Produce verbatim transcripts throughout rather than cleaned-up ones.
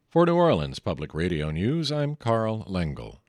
For New Orleans Public Radio News, I'm Carl Lengel.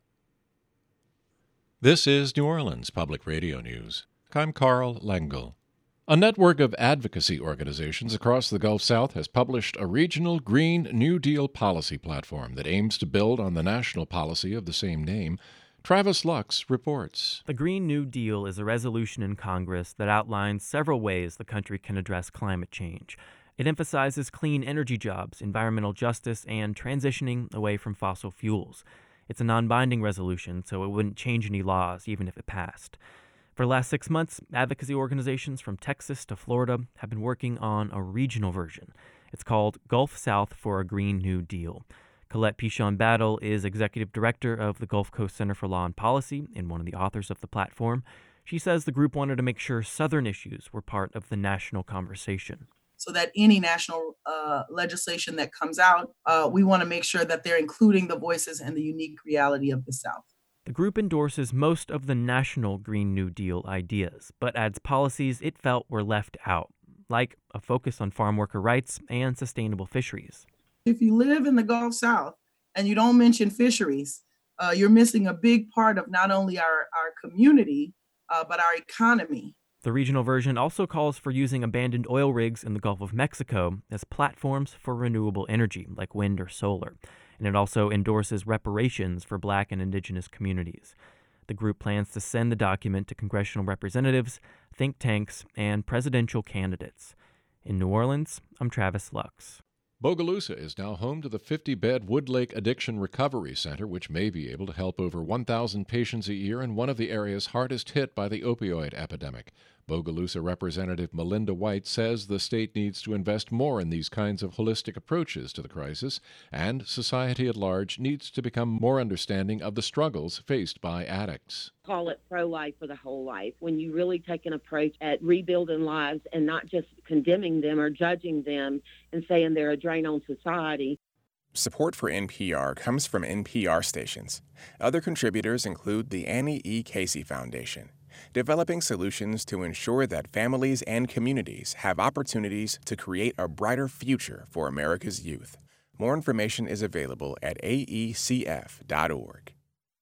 This is New Orleans Public Radio News. I'm Carl Lengel. A network of advocacy organizations across the Gulf South has published a regional Green New Deal policy platform that aims to build on the national policy of the same name. Travis Lux reports. The Green New Deal is a resolution in Congress that outlines several ways the country can address climate change. It emphasizes clean energy jobs, environmental justice, and transitioning away from fossil fuels. It's a non-binding resolution, so it wouldn't change any laws, even if it passed. For the last six months, advocacy organizations from Texas to Florida have been working on a regional version. It's called Gulf South for a Green New Deal. Colette Pichon Battle is executive director of the Gulf Coast Center for Law and Policy and one of the authors of the platform. She says the group wanted to make sure Southern issues were part of the national conversation. So that any national uh, legislation that comes out, uh, we want to make sure that they're including the voices and the unique reality of the South. The group endorses most of the national Green New Deal ideas, but adds policies it felt were left out, like a focus on farm worker rights and sustainable fisheries. If you live in the Gulf South and you don't mention fisheries, uh, you're missing a big part of not only our, our community, uh, but our economy. The regional version also calls for using abandoned oil rigs in the Gulf of Mexico as platforms for renewable energy, like wind or solar. And it also endorses reparations for Black and Indigenous communities. The group plans to send the document to congressional representatives, think tanks, and presidential candidates. In New Orleans, I'm Travis Lux. Bogalusa is now home to the fifty-bed Woodlake Addiction Recovery Center, which may be able to help over one thousand patients a year in one of the areas hardest hit by the opioid epidemic. Bogalusa Representative Melinda White says the state needs to invest more in these kinds of holistic approaches to the crisis, and society at large needs to become more understanding of the struggles faced by addicts. Call it pro-life for the whole life. When you really take an approach at rebuilding lives and not just condemning them or judging them and saying they're a drain on society. Support for N P R comes from N P R stations. Other contributors include the Annie E. Casey Foundation, developing solutions to ensure that families and communities have opportunities to create a brighter future for America's youth. More information is available at A E C F dot org.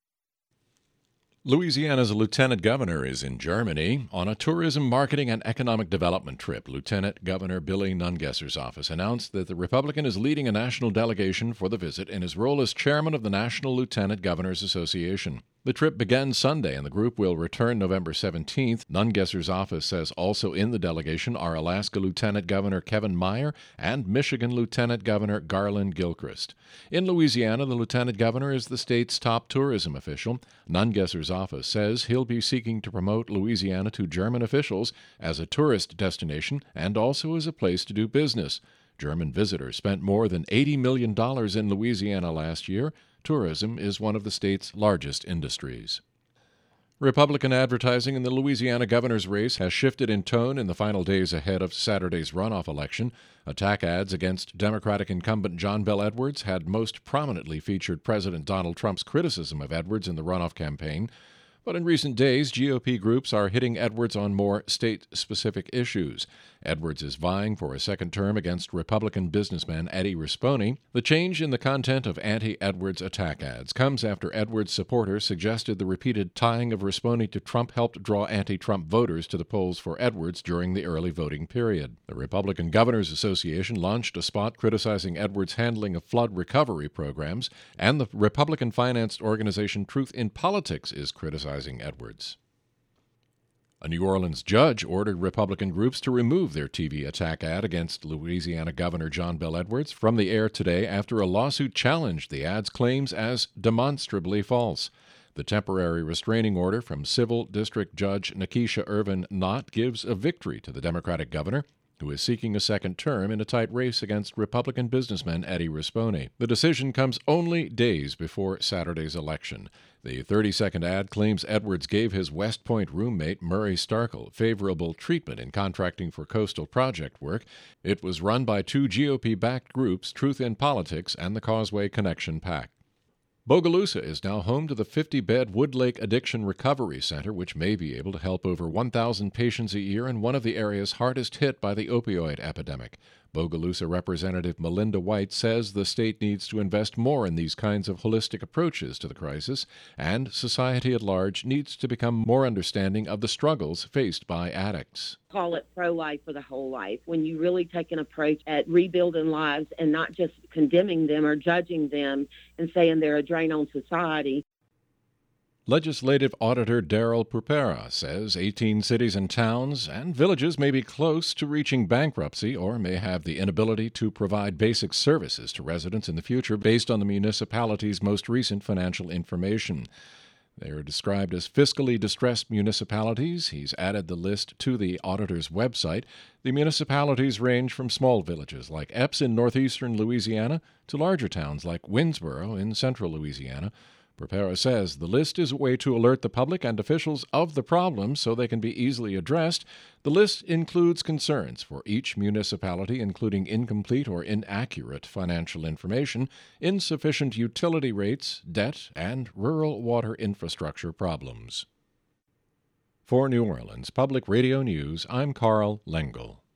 Louisiana's lieutenant governor is in Germany on a tourism, marketing, and economic development trip. Lieutenant Governor Billy Nungesser's office announced that the Republican is leading a national delegation for the visit in his role as chairman of the National Lieutenant Governors Association. The trip began Sunday, and the group will return November seventeenth. Nungesser's office says also in the delegation are Alaska Lieutenant Governor Kevin Meyer and Michigan Lieutenant Governor Garland Gilchrist. In Louisiana, the lieutenant governor is the state's top tourism official. Nungesser's office says he'll be seeking to promote Louisiana to German officials as a tourist destination and also as a place to do business. German visitors spent more than eighty million dollars in Louisiana last year. Tourism is one of the state's largest industries. Republican advertising in the Louisiana governor's race has shifted in tone in the final days ahead of Saturday's runoff election. Attack ads against Democratic incumbent John Bel Edwards had most prominently featured President Donald Trump's criticism of Edwards in the runoff campaign. But in recent days, G O P groups are hitting Edwards on more state-specific issues. Edwards is vying for a second term against Republican businessman Eddie Rispone. The change in the content of anti-Edwards attack ads comes after Edwards supporters suggested the repeated tying of Rispone to Trump helped draw anti-Trump voters to the polls for Edwards during the early voting period. The Republican Governors Association launched a spot criticizing Edwards' handling of flood recovery programs, and the Republican-financed organization Truth in Politics is criticizing Edwards. A New Orleans judge ordered Republican groups to remove their T V attack ad against Louisiana Governor John Bel Edwards from the air today after a lawsuit challenged the ad's claims as demonstrably false. The temporary restraining order from Civil District Judge Nikisha Irvin Knott gives a victory to the Democratic governor, who is seeking a second term in a tight race against Republican businessman Eddie Rispone. The decision comes only days before Saturday's election. The thirty-second ad claims Edwards gave his West Point roommate, Murray Starkle, favorable treatment in contracting for coastal project work. It was run by two G O P-backed groups, Truth in Politics and the Causeway Connection PAC. Bogalusa is now home to the fifty-bed Woodlake Addiction Recovery Center, which may be able to help over one thousand patients a year in one of the areas hardest hit by the opioid epidemic. Bogalusa Representative Melinda White says the state needs to invest more in these kinds of holistic approaches to the crisis, and society at large needs to become more understanding of the struggles faced by addicts. Call it pro-life for the whole life. When you really take an approach at rebuilding lives and not just condemning them or judging them and saying they're a drain on society. Legislative Auditor Daryl Pupera says eighteen cities and towns and villages may be close to reaching bankruptcy or may have the inability to provide basic services to residents in the future based on the municipality's most recent financial information. They are described as fiscally distressed municipalities. He's added the list to the auditor's website. The municipalities range from small villages like Epes in northeastern Louisiana to larger towns like Winsboro in central Louisiana. Purpera says the list is a way to alert the public and officials of the problems so they can be easily addressed. The list includes concerns for each municipality, including incomplete or inaccurate financial information, insufficient utility rates, debt, and rural water infrastructure problems. For New Orleans Public Radio News, I'm Carl Lengel.